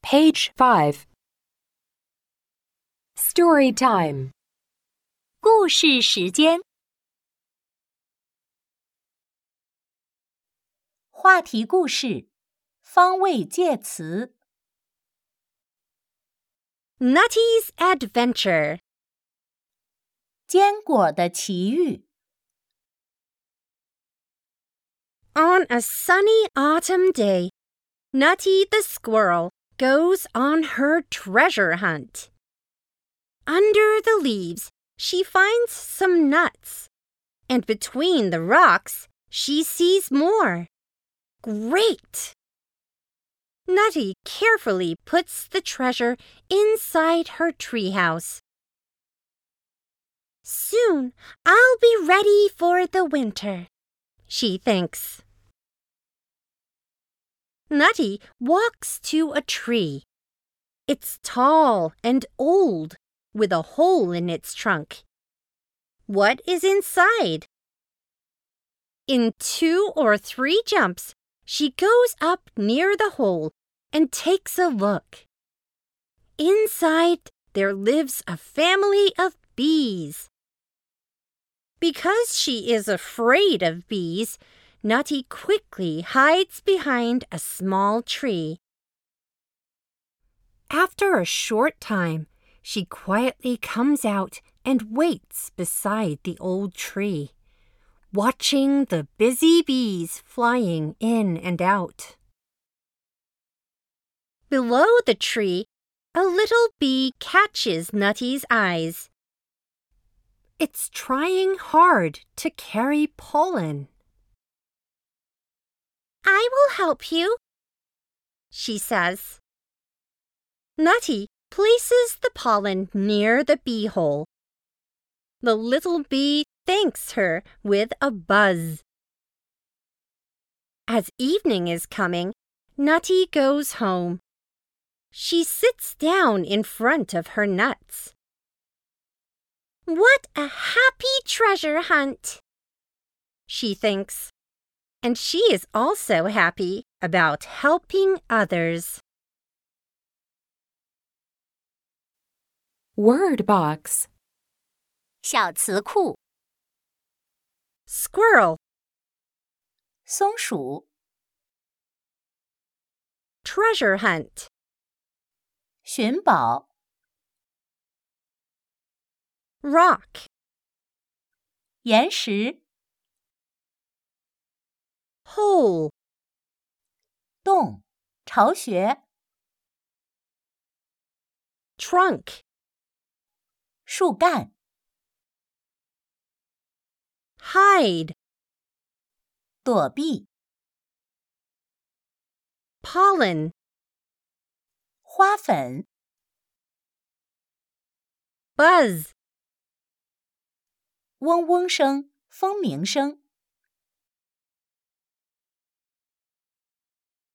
Page 5. Story time. 故事时间。话题故事，方位介词。 Nutty's Adventure. 坚果的奇遇。 On a sunny autumn day, Nutty the squirrel goes on her treasure hunt. Under the leaves, she finds some nuts, and between the rocks, she sees more. Great! Nutty carefully puts the treasure inside her treehouse. Soon I'll be ready for the winter, she thinks. Nutty walks to a tree. It's tall and old, with a hole in its trunk. What is inside? In 2 or 3 jumps, she goes up near the hole and takes a look. Inside, there lives a family of bees. Because she is afraid of bees, Nutty quickly hides behind a small tree. After a short time, she quietly comes out and waits beside the old tree, watching the busy bees flying in and out. Below the tree, a little bee catches Nutty's eyes. It's trying hard to carry pollen. "I will help you," she says. Nutty places the pollen near the bee hole. The little bee thanks her with a buzz. As evening is coming, Nutty goes home. She sits down in front of her nuts. "What a happy treasure hunt," she thinks. And she is also happy about helping others. Word box. 小词库。 Squirrel, 松鼠。 treasure hunt, 寻宝。 rock, 岩石。 hole, 洞。巢穴。 trunk, 树干。 hide, 躲避。 pollen, 花粉。 buzz, 嗡嗡声，蜂鸣声。